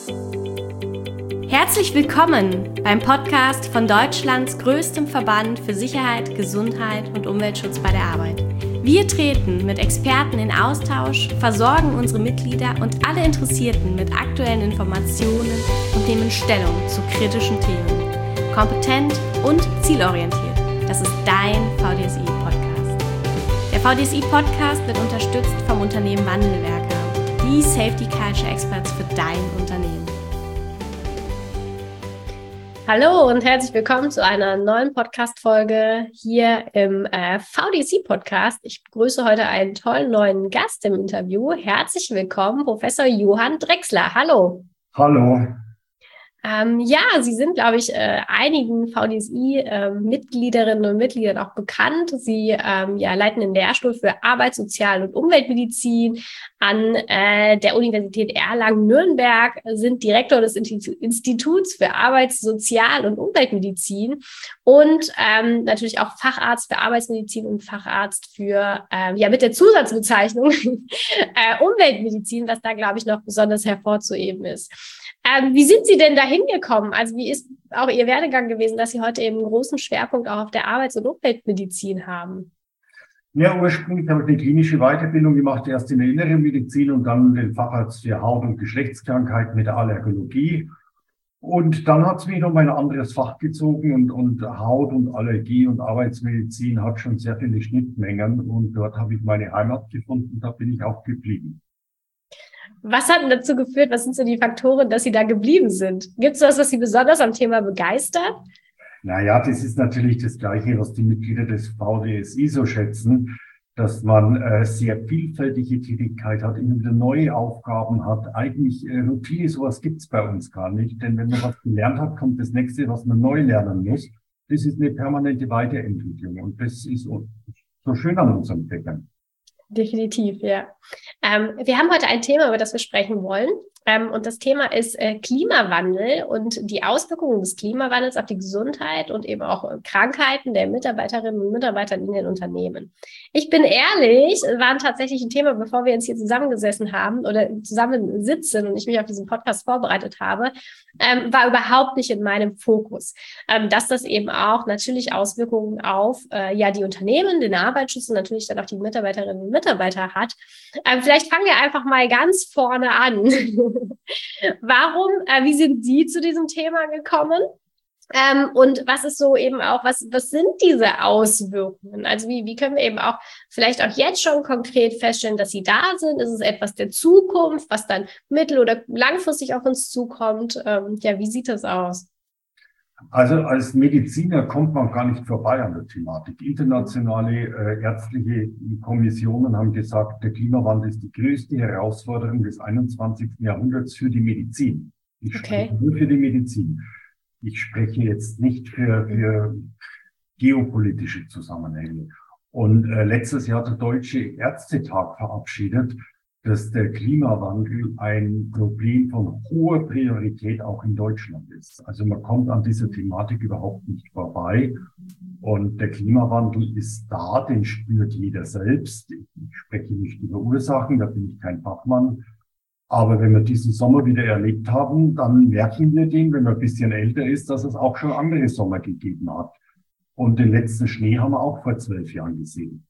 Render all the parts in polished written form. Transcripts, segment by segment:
Herzlich willkommen beim Podcast von Deutschlands größtem Verband für Sicherheit, Gesundheit und Umweltschutz bei der Arbeit. Wir treten mit Experten in Austausch, versorgen unsere Mitglieder und alle Interessierten mit aktuellen Informationen und nehmen Stellung zu kritischen Themen. Kompetent und zielorientiert. Das ist dein VDSI-Podcast. Der VDSI-Podcast wird unterstützt vom Unternehmen Wandelwerker, die Safety Culture Experts für dein Unternehmen. Hallo und herzlich willkommen zu einer neuen Podcast-Folge hier im VDSI-Podcast. Ich begrüße heute einen tollen neuen Gast im Interview. Herzlich willkommen, Professor Johann Drechsler. Hallo. Hallo. Sie sind, glaube ich, einigen VDSI-Mitgliederinnen und Mitgliedern auch bekannt. Sie leiten den Lehrstuhl für Arbeits-, Sozial- und Umweltmedizin an der Universität Erlangen-Nürnberg, sind Direktor des Instituts für Arbeits-, Sozial- und Umweltmedizin und natürlich auch Facharzt für Arbeitsmedizin und Facharzt für, mit der Zusatzbezeichnung Umweltmedizin, was da, glaube ich, noch besonders hervorzuheben ist. Wie sind Sie denn dahin gekommen? Also wie ist auch Ihr Werdegang gewesen, dass Sie heute eben einen großen Schwerpunkt auch auf der Arbeits- und Umweltmedizin haben? Ja, ursprünglich habe ich eine klinische Weiterbildung gemacht, erst in der inneren Medizin und dann den Facharzt für Haut- und Geschlechtskrankheiten mit der Allergologie. Und dann hat es mich noch mal ein anderes Fach gezogen und Haut- und Allergie- und Arbeitsmedizin hat schon sehr viele Schnittmengen und dort habe ich meine Heimat gefunden, da bin ich auch geblieben. Was hat denn dazu geführt? Was sind so die Faktoren, dass Sie da geblieben sind? Gibt es was Sie besonders am Thema begeistert? Naja, das ist natürlich das Gleiche, was die Mitglieder des VDSI so schätzen, dass man sehr vielfältige Tätigkeit hat, immer wieder neue Aufgaben hat. Eigentlich Routine, sowas gibt's bei uns gar nicht, denn wenn man was gelernt hat, kommt das nächste, was man neu lernen muss. Das ist eine permanente Weiterentwicklung und das ist so schön an unserem Fächern. Definitiv, ja. Wir haben heute ein Thema, über das wir sprechen wollen. Und das Thema ist Klimawandel und die Auswirkungen des Klimawandels auf die Gesundheit und eben auch Krankheiten der Mitarbeiterinnen und Mitarbeiter in den Unternehmen. Ich bin ehrlich, war tatsächlich ein Thema, bevor wir uns hier zusammengesessen haben oder zusammensitzen und ich mich auf diesen Podcast vorbereitet habe, war überhaupt nicht in meinem Fokus. Dass das eben auch natürlich Auswirkungen auf die Unternehmen, den Arbeitsschutz und natürlich dann auch die Mitarbeiterinnen und Mitarbeiter hat. Vielleicht fangen wir einfach mal ganz vorne an. Wie sind Sie zu diesem Thema gekommen? Und was ist so eben auch, was sind diese Auswirkungen? Also wie können wir eben auch vielleicht auch jetzt schon konkret feststellen, dass sie da sind? Ist es etwas der Zukunft, was dann mittel- oder langfristig auf uns zukommt? Wie sieht das aus? Also als Mediziner kommt man gar nicht vorbei an der Thematik. Internationale ärztliche Kommissionen haben gesagt, der Klimawandel ist die größte Herausforderung des 21. Jahrhunderts für die Medizin. Ich spreche nur für die Medizin. Ich spreche jetzt nicht für geopolitische Zusammenhänge. Und letztes Jahr hat der Deutsche Ärztetag verabschiedet, dass der Klimawandel ein Problem von hoher Priorität auch in Deutschland ist. Also man kommt an dieser Thematik überhaupt nicht vorbei. Und der Klimawandel ist da, den spürt jeder selbst. Ich spreche nicht über Ursachen, da bin ich kein Fachmann. Aber wenn wir diesen Sommer wieder erlebt haben, dann merken wir den, wenn man ein bisschen älter ist, dass es auch schon andere Sommer gegeben hat. Und den letzten Schnee haben wir auch vor 12 Jahren gesehen.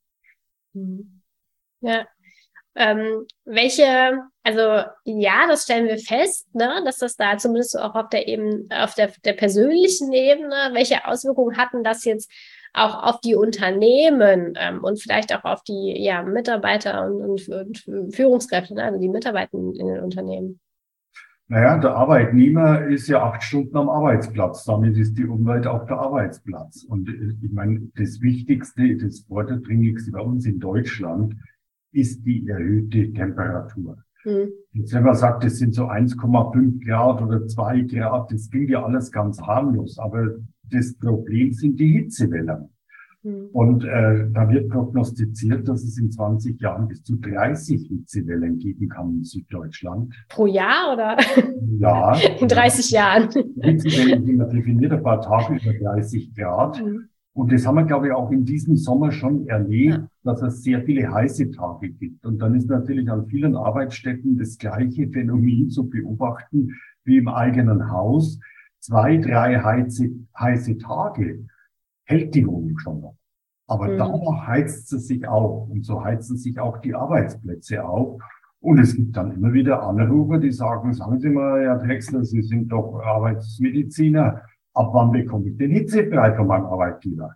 Ja. Das stellen wir fest, ne, dass das da zumindest auch auf der persönlichen Ebene, welche Auswirkungen hatten das jetzt auch auf die Unternehmen und vielleicht auch auf die Mitarbeiter und Führungskräfte, ne, also die Mitarbeitenden in den Unternehmen? Naja, der Arbeitnehmer ist ja 8 Stunden am Arbeitsplatz. Damit ist die Umwelt auch der Arbeitsplatz. Und ich meine, das Wichtigste, das Vordringlichste bei uns in Deutschland ist die erhöhte Temperatur. Jetzt, wenn man sagt, das sind so 1,5 Grad oder 2 Grad, das klingt ja alles ganz harmlos. Aber das Problem sind die Hitzewellen. Und da wird prognostiziert, dass es in 20 Jahren bis zu 30 Hitzewellen geben kann in Süddeutschland. Pro Jahr oder? Ja. In 30 Jahren. Hitzewellen sind definiert, ein paar Tage über 30 Grad. Und das haben wir, glaube ich, auch in diesem Sommer schon erlebt, dass es sehr viele heiße Tage gibt. Und dann ist natürlich an vielen Arbeitsstätten das gleiche Phänomen zu beobachten, wie im eigenen Haus, 2, 3 heiße Tage hält die Wohnung schon noch. Aber danach heizt sie sich auf und so heizen sich auch die Arbeitsplätze auf. Und es gibt dann immer wieder Anrufer, die sagen, sagen Sie mal, Herr Drechsler, Sie sind doch Arbeitsmediziner. Ab wann bekomme ich den hitzefrei von meinem Arbeitgeber?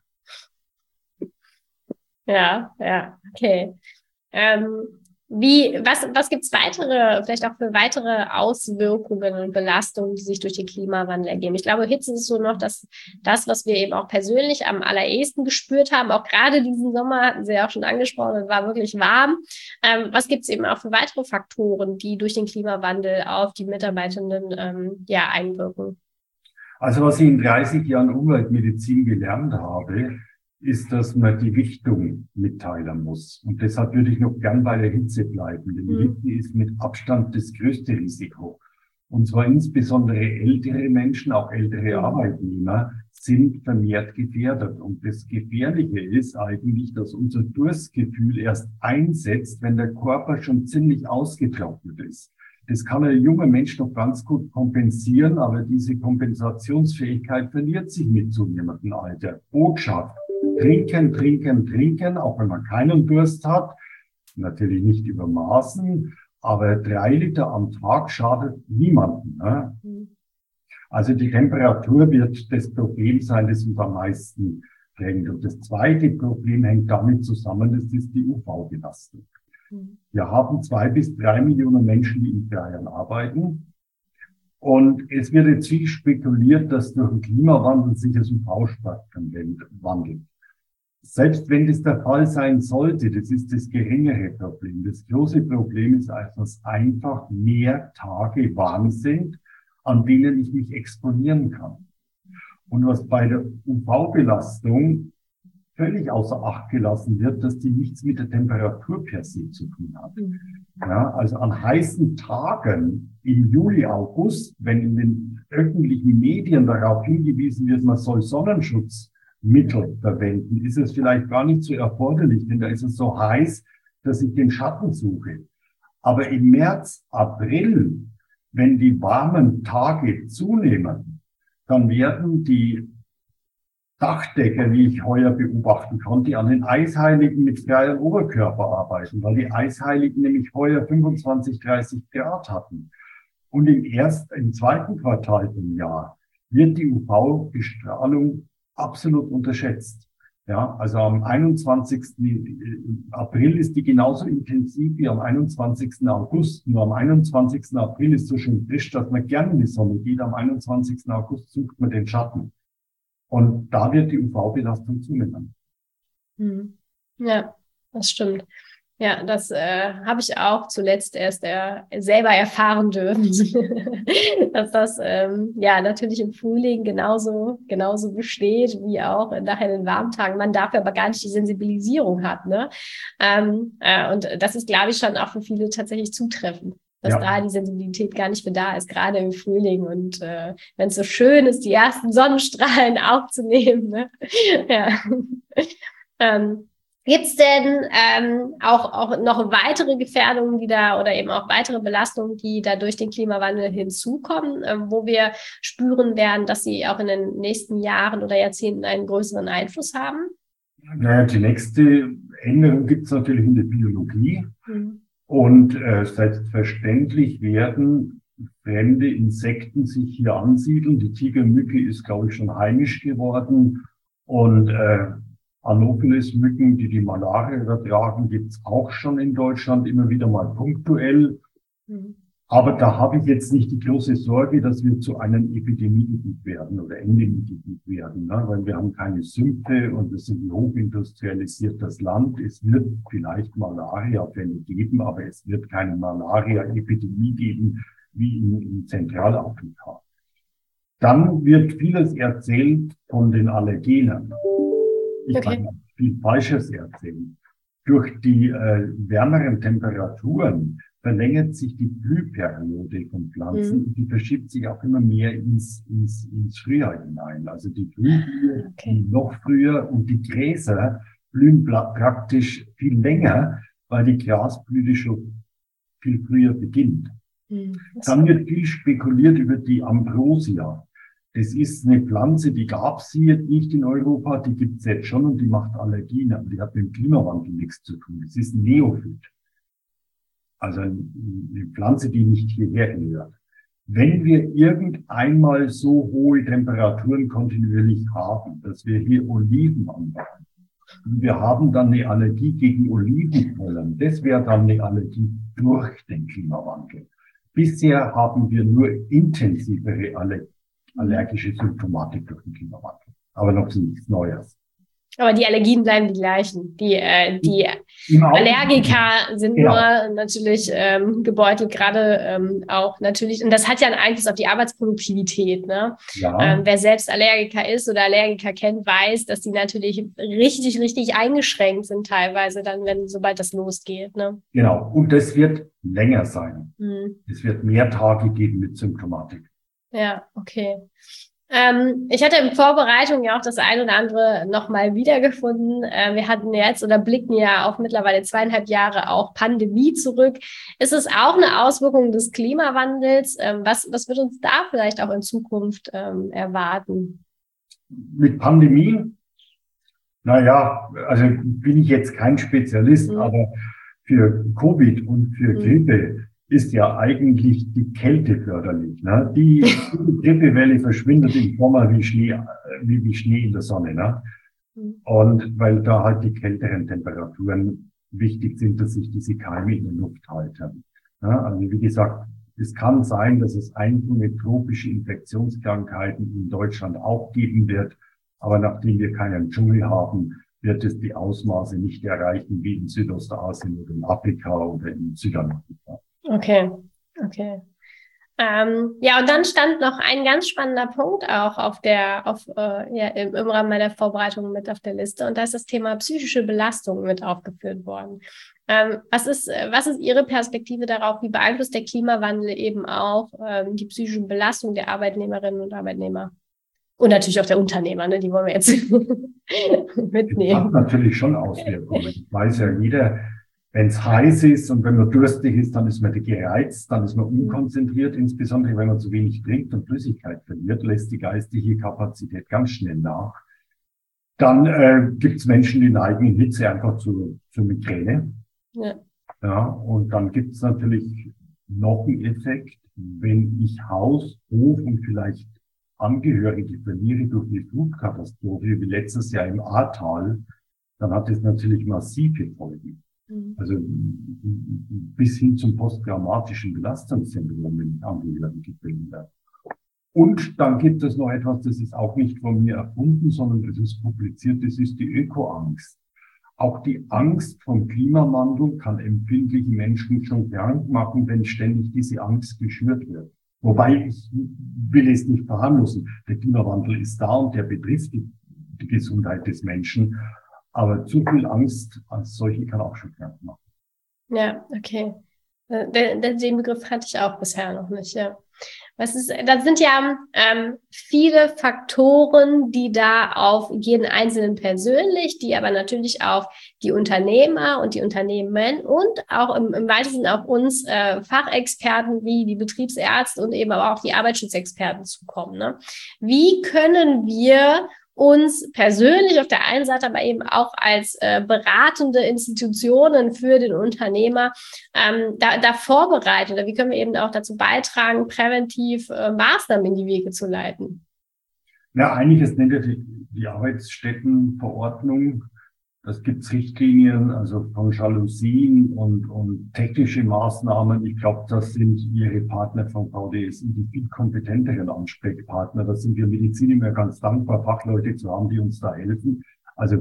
Ja, okay. Was gibt's weitere, vielleicht auch für weitere Auswirkungen und Belastungen, die sich durch den Klimawandel ergeben? Ich glaube, Hitze ist so noch das, was wir eben auch persönlich am allerersten gespürt haben. Auch gerade diesen Sommer hatten Sie ja auch schon angesprochen, es war wirklich warm. Was gibt's eben auch für weitere Faktoren, die durch den Klimawandel auf die Mitarbeitenden einwirken? Also was ich in 30 Jahren Umweltmedizin gelernt habe, ist, dass man die Richtung mitteilen muss. Und deshalb würde ich noch gern bei der Hitze bleiben. Denn die Hitze ist mit Abstand das größte Risiko. Und zwar insbesondere ältere Menschen, auch ältere Arbeitnehmer, sind vermehrt gefährdet. Und das Gefährliche ist eigentlich, dass unser Durstgefühl erst einsetzt, wenn der Körper schon ziemlich ausgetrocknet ist. Das kann ein junger Mensch noch ganz gut kompensieren, aber diese Kompensationsfähigkeit verliert sich mit zunehmendem Alter. Botschaft: Trinken, trinken, trinken, auch wenn man keinen Durst hat. Natürlich nicht über Maßen, aber 3 Liter am Tag schadet niemandem. Ne? Also die Temperatur wird das Problem sein, das uns am meisten drängt. Und das zweite Problem hängt damit zusammen, das ist die UV-Belastung. Wir haben 2 bis 3 Millionen Menschen, die im Freien arbeiten. Und es wird jetzt viel spekuliert, dass durch den Klimawandel sich das UV-Spektrum wandelt. Selbst wenn das der Fall sein sollte, das ist das geringere Problem. Das große Problem ist also, dass einfach mehr Tage warm sind, an denen ich mich exponieren kann. Und was bei der UV-Belastung völlig außer Acht gelassen wird, dass die nichts mit der Temperatur per se zu tun hat. Ja, also an heißen Tagen im Juli, August, wenn in den öffentlichen Medien darauf hingewiesen wird, man soll Sonnenschutzmittel verwenden, ist es vielleicht gar nicht so erforderlich, denn da ist es so heiß, dass ich den Schatten suche. Aber im März, April, wenn die warmen Tage zunehmen, dann werden die Dachdecker, wie ich heuer beobachten konnte, an den Eisheiligen mit freiem Oberkörper arbeiten, weil die Eisheiligen nämlich heuer 25, 30 Grad hatten. Und im zweiten Quartal vom Jahr wird die UV-Bestrahlung absolut unterschätzt. Ja, also am 21. April ist die genauso intensiv wie am 21. August. Nur am 21. April ist so schön frisch, dass man gerne in die Sonne geht. Am 21. August sucht man den Schatten. Und da wird die UV-Belastung zunehmen. Ja, das stimmt. Ja, das habe ich auch zuletzt erst selber erfahren dürfen, dass das natürlich im Frühling genauso besteht wie auch nachher in den Warmtagen. Man dafür aber gar nicht die Sensibilisierung hat, ne? Und das ist, glaube ich, schon auch für viele tatsächlich zutreffend, dass da die Sensibilität gar nicht mehr da ist, gerade im Frühling. Und wenn es so schön ist, die ersten Sonnenstrahlen aufzunehmen, ne? Gibt es denn auch noch weitere Gefährdungen, die da oder eben auch weitere Belastungen, die da durch den Klimawandel hinzukommen, wo wir spüren werden, dass sie auch in den nächsten Jahren oder Jahrzehnten einen größeren Einfluss haben? Naja, die nächste Änderung gibt es natürlich in der Biologie. Und selbstverständlich werden fremde Insekten sich hier ansiedeln. Die Tigermücke ist, glaube ich, schon heimisch geworden. Und Anopheles-Mücken, die Malaria übertragen, gibt es auch schon in Deutschland, immer wieder mal punktuell. Aber da habe ich jetzt nicht die große Sorge, dass wir zu einem Epidemiegebiet werden oder Endemiegebiet werden, ne? Weil wir haben keine Sümpfe und wir sind ein hochindustrialisiertes Land. Es wird vielleicht Malaria-Fälle geben, aber es wird keine Malaria-Epidemie geben wie in Zentralafrika. Dann wird vieles erzählt von den Allergenen. Ich kann viel Falsches erzählen. Durch die wärmeren Temperaturen verlängert sich die Blühperiode von Pflanzen und die verschiebt sich auch immer mehr ins Frühjahr hinein. Also die Blühblüher noch früher und die Gräser blühen praktisch viel länger, weil die Grasblüte schon viel früher beginnt. Dann wird viel spekuliert über die Ambrosia. Das ist eine Pflanze, die gab es hier nicht in Europa, die gibt es jetzt schon und die macht Allergien, aber die hat mit dem Klimawandel nichts zu tun. Das ist ein Neophyt. Also eine Pflanze, die nicht hierher gehört. Wenn wir irgendeinmal so hohe Temperaturen kontinuierlich haben, dass wir hier Oliven anbauen, und wir haben dann eine Allergie gegen Olivenpollen, das wäre dann eine Allergie durch den Klimawandel. Bisher haben wir nur intensivere allergische Symptomatik durch den Klimawandel, aber noch nichts Neues. Aber die Allergien bleiben die gleichen. Die Allergiker sind nur natürlich gebeutelt, gerade auch natürlich. Und das hat ja einen Einfluss auf die Arbeitsproduktivität. Ne? Ja. Wer selbst Allergiker ist oder Allergiker kennt, weiß, dass die natürlich richtig, richtig eingeschränkt sind teilweise dann, sobald das losgeht. Ne? Genau. Und das wird länger sein. Es wird mehr Tage geben mit Symptomatik. Ja, okay. Ich hatte in Vorbereitung ja auch das ein oder andere nochmal wiedergefunden. Wir hatten jetzt oder blicken ja auf mittlerweile 2,5 Jahre auch Pandemie zurück. Ist es auch eine Auswirkung des Klimawandels? Was wird uns da vielleicht auch in Zukunft erwarten? Mit Pandemie? Naja, also bin ich jetzt kein Spezialist, aber für Covid und für Grippe ist ja eigentlich die Kälte förderlich. Ne? Die Grippewelle verschwindet im Sommer wie Schnee in der Sonne. Ne? Und weil da halt die kälteren Temperaturen wichtig sind, dass sich diese Keime in der Luft halten. Ne? Also wie gesagt, es kann sein, dass es einzelne tropische Infektionskrankheiten in Deutschland auch geben wird. Aber nachdem wir keinen Dschungel haben, wird es die Ausmaße nicht erreichen wie in Südostasien oder in Afrika oder in Südamerika. Okay. Ja, und dann stand noch ein ganz spannender Punkt auch im Rahmen meiner Vorbereitung mit auf der Liste. Und da ist das Thema psychische Belastung mit aufgeführt worden. Was ist Ihre Perspektive darauf? Wie beeinflusst der Klimawandel eben auch die psychische Belastung der Arbeitnehmerinnen und Arbeitnehmer? Und natürlich auch der Unternehmer, ne? Die wollen wir jetzt mitnehmen. Das hat natürlich schon Auswirkungen. Ich weiß ja jeder, wenn es heiß ist und wenn man durstig ist, dann ist man gereizt, dann ist man unkonzentriert, insbesondere wenn man zu wenig trinkt und Flüssigkeit verliert, lässt die geistige Kapazität ganz schnell nach. Dann gibt es Menschen, die neigen in Hitze einfach zur Migräne. Ja, und dann gibt es natürlich noch einen Effekt, wenn ich Haus, Hof und vielleicht Angehörige verliere durch die Flutkatastrophe, wie letztes Jahr im Ahrtal, dann hat es natürlich massive Folgen. Also bis hin zum posttraumatischen Belastungssyndrom, wenn ich Angehörige verliere. Und dann gibt es noch etwas, das ist auch nicht von mir erfunden, sondern das ist publiziert, das ist die Ökoangst. Auch die Angst vom Klimawandel kann empfindliche Menschen schon krank machen, wenn ständig diese Angst geschürt wird. Wobei ich will es nicht verharmlosen. Der Klimawandel ist da und der betrifft die Gesundheit des Menschen. Aber zu viel Angst als solche kann auch schon krank machen. Ja, okay. Den Begriff hatte ich auch bisher noch nicht, ja. Das sind ja viele Faktoren, die da auf jeden Einzelnen persönlich, die aber natürlich auf die Unternehmer und die Unternehmen und auch im weitesten auf uns Fachexperten wie die Betriebsärzte und eben aber auch die Arbeitsschutzexperten zukommen. Ne? Wie können wir uns persönlich auf der einen Seite, aber eben auch als beratende Institutionen für den Unternehmer da vorbereiten? Oder wie können wir eben auch dazu beitragen, präventiv Maßnahmen in die Wege zu leiten? Ja, einiges nennt ja die Arbeitsstättenverordnung. Das gibt's Richtlinien, also von Jalousien und technische Maßnahmen. Ich glaube, das sind Ihre Partner von VDSI, die viel kompetenteren Ansprechpartner. Da sind wir Mediziner ganz dankbar, Fachleute zu haben, die uns da helfen. Also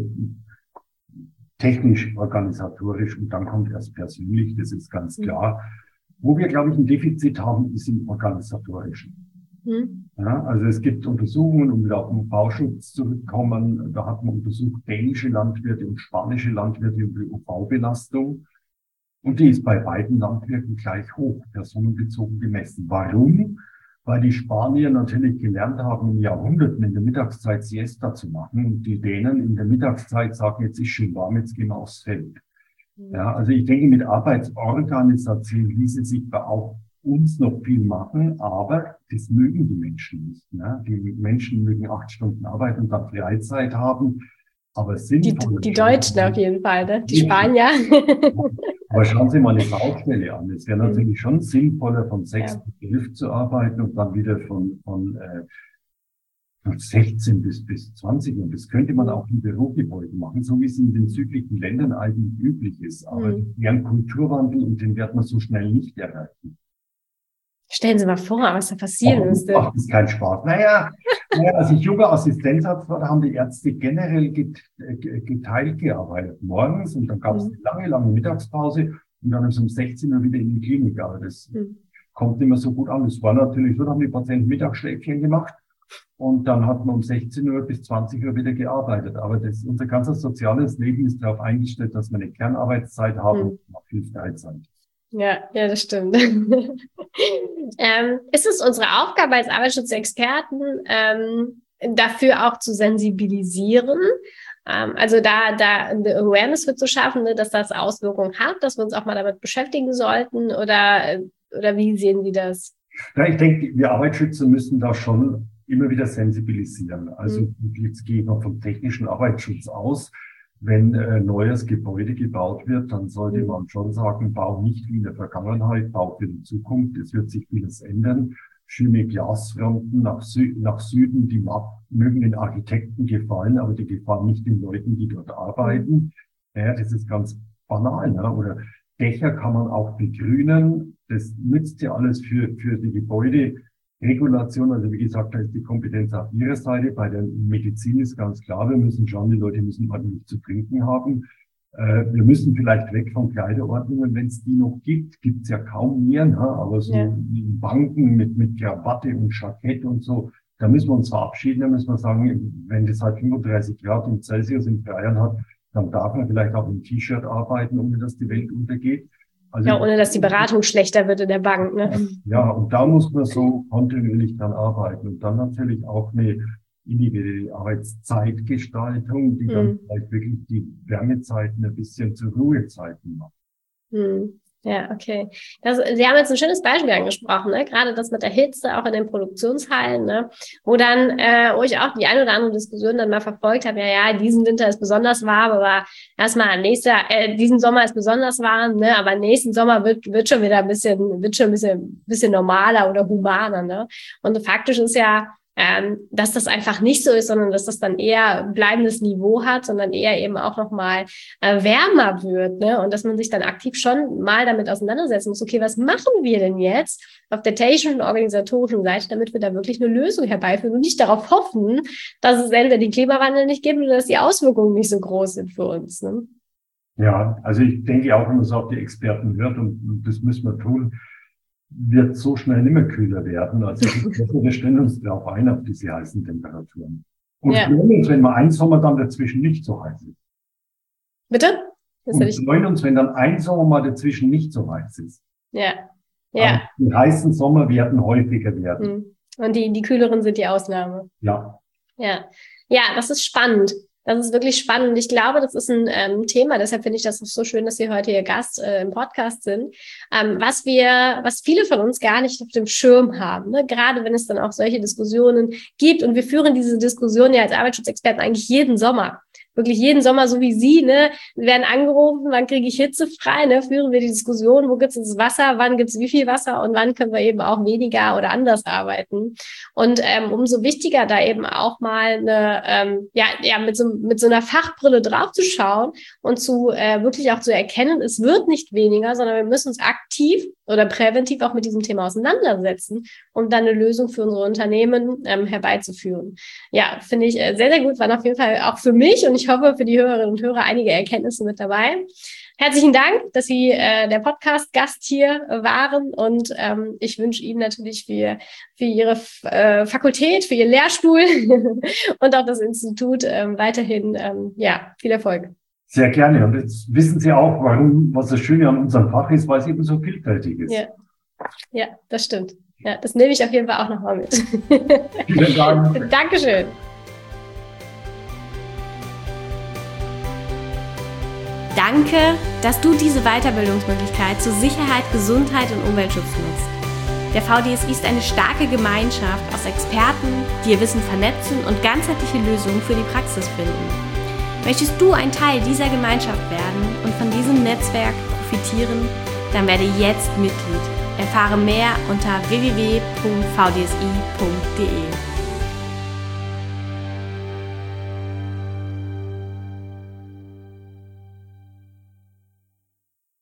technisch, organisatorisch und dann kommt erst persönlich, das ist ganz klar. Wo wir, glaube ich, ein Defizit haben, ist im Organisatorischen. Ja, also es gibt Untersuchungen, um wieder auf den Bauschutz zurückzukommen. Da hat man untersucht dänische Landwirte und spanische Landwirte über die UV-Belastung. Und die ist bei beiden Landwirten gleich hoch, personenbezogen gemessen. Warum? Weil die Spanier natürlich gelernt haben, in Jahrhunderten in der Mittagszeit Siesta zu machen. Und die Dänen in der Mittagszeit sagen, jetzt ist schön warm, jetzt gehen wir aufs Feld. Ja, also ich denke, mit Arbeitsorganisation ließe sich da auch uns noch viel machen, aber das mögen die Menschen nicht. Ne? Die Menschen mögen 8 Stunden arbeiten und dann Freizeit haben, aber sinnvoll. Die Deutschen auf jeden Fall, ne? Die Spanier. Aber schauen Sie mal eine Baustelle an. Es wäre natürlich schon sinnvoller, von 6 bis 11 zu arbeiten und dann wieder von 16 bis 20. Und das könnte man auch in Bürogebäuden machen, so wie es in den südlichen Ländern eigentlich üblich ist. Aber deren Kulturwandel, und den wird man so schnell nicht erreichen. Stellen Sie mal vor, was da passieren müsste. Macht das keinen Spaß. Naja, als ich Yoga-Assistenzarzt war, da haben die Ärzte generell geteilt gearbeitet. Morgens und dann gab es eine lange Mittagspause und dann ist um 16 Uhr wieder in die Klinik. Aber das kommt nicht mehr so gut an. Es war natürlich so, da haben die Patienten Mittagsschläfchen gemacht und dann hat man um 16 Uhr bis 20 Uhr wieder gearbeitet. Aber unser ganzes soziales Leben ist darauf eingestellt, dass wir eine Kernarbeitszeit haben und noch viel Freizeit. Ja, das stimmt. Ist es unsere Aufgabe als Arbeitsschutzexperten, dafür auch zu sensibilisieren? Also da eine Awareness für zu schaffen, ne, dass das Auswirkungen hat, dass wir uns auch mal damit beschäftigen sollten? Oder wie sehen Sie das? Ja, ich denke, wir Arbeitsschützer müssen da schon immer wieder sensibilisieren. Also jetzt gehe ich noch vom technischen Arbeitsschutz aus. Wenn neues Gebäude gebaut wird, dann sollte man schon sagen, bau nicht wie in der Vergangenheit, bau für die Zukunft. Es wird sich vieles ändern. Schöne Glasfronten nach Süden, die mögen den Architekten gefallen, aber die gefallen nicht den Leuten, die dort arbeiten. Ja, das ist ganz banal, ne? Oder Dächer kann man auch begrünen. Das nützt ja alles für die Gebäuderegulation. Also wie gesagt, da ist die Kompetenz auf Ihrer Seite. Bei der Medizin ist ganz klar, wir müssen schauen, die Leute müssen ordentlich zu trinken haben. Wir müssen vielleicht weg von Kleiderordnungen, wenn es die noch gibt. Gibt's ja kaum mehr, ne? Aber so Banken mit Krawatte und Jackett und so, da müssen wir uns verabschieden. Da müssen wir sagen, wenn das halt 35 Grad und Celsius in Bayern hat, dann darf man vielleicht auch im T-Shirt arbeiten, ohne dass die Welt untergeht. Also, ja, ohne dass die Beratung schlechter wird in der Bank, ne? Ja, und da muss man so kontinuierlich dann arbeiten. Und dann natürlich auch eine individuelle Arbeitszeitgestaltung, die dann vielleicht wirklich die Wärmezeiten ein bisschen zu Ruhezeiten macht. Ja, okay. Sie haben jetzt ein schönes Beispiel angesprochen, ne? Gerade das mit der Hitze, auch in den Produktionshallen, ne? Wo wo ich auch die eine oder andere Diskussion dann mal verfolgt habe, ja, diesen Winter ist besonders warm, aber erstmal diesen Sommer ist besonders warm, ne? Aber nächsten Sommer wird schon wieder ein bisschen normaler oder humaner, ne? Und faktisch ist ja, dass das einfach nicht so ist, sondern dass das dann eher bleibendes Niveau hat, sondern eher eben auch nochmal wärmer wird, ne? Und dass man sich dann aktiv schon mal damit auseinandersetzen muss, okay, was machen wir denn jetzt auf der technischen und organisatorischen Seite, damit wir da wirklich eine Lösung herbeiführen und nicht darauf hoffen, dass es entweder den Klimawandel nicht gibt oder dass die Auswirkungen nicht so groß sind für uns, ne? Ja, also ich denke auch, wenn man so auf die Experten hört, und das müssen wir tun, wird so schnell nicht mehr kühler werden. Also wir stellen uns darauf ein, auf diese heißen Temperaturen. Und freuen uns, wenn mal ein Sommer dann dazwischen nicht so heiß ist. Bitte? Und freuen uns, wenn dann ein Sommer mal dazwischen nicht so heiß ist. Ja. Aber die heißen Sommer werden häufiger werden. Und die kühleren sind die Ausnahme. Ja. Ja, das ist spannend. Das ist wirklich spannend. Ich glaube, das ist ein Thema, deshalb finde ich das so schön, dass Sie heute Ihr Gast im Podcast sind, was viele von uns gar nicht auf dem Schirm haben, ne? Gerade wenn es dann auch solche Diskussionen gibt. Und wir führen diese Diskussion ja als Arbeitsschutzexperten eigentlich jeden Sommer. Wirklich jeden Sommer, so wie Sie, ne? Wir werden angerufen, wann kriege ich hitzefrei, ne? Führen wir die Diskussion, wo gibt's das Wasser, wann gibt's wie viel Wasser und wann können wir eben auch weniger oder anders arbeiten. Und umso wichtiger da eben auch mal mit so einer Fachbrille draufzuschauen und wirklich auch zu erkennen, es wird nicht weniger, sondern wir müssen uns aktiv oder präventiv auch mit diesem Thema auseinandersetzen, um dann eine Lösung für unsere Unternehmen herbeizuführen. Ja, finde ich sehr, sehr gut, waren auf jeden Fall auch für mich und ich hoffe für die Hörerinnen und Hörer einige Erkenntnisse mit dabei. Herzlichen Dank, dass Sie der Podcast-Gast hier waren und ich wünsche Ihnen natürlich für Ihre Fakultät, für Ihren Lehrstuhl und auch das Institut weiterhin viel Erfolg. Sehr gerne. Und jetzt wissen Sie auch, was das Schöne an unserem Fach ist, weil es eben so vielfältig ist. Ja, das stimmt. Ja, das nehme ich auf jeden Fall auch nochmal mit. Vielen Dank. Dankeschön. Danke, dass du diese Weiterbildungsmöglichkeit zu Sicherheit, Gesundheit und Umweltschutz nutzt. Der VDSI ist eine starke Gemeinschaft aus Experten, die ihr Wissen vernetzen und ganzheitliche Lösungen für die Praxis finden. Möchtest du ein Teil dieser Gemeinschaft werden und von diesem Netzwerk profitieren? Dann werde jetzt Mitglied. Erfahre mehr unter www.vdsi.de.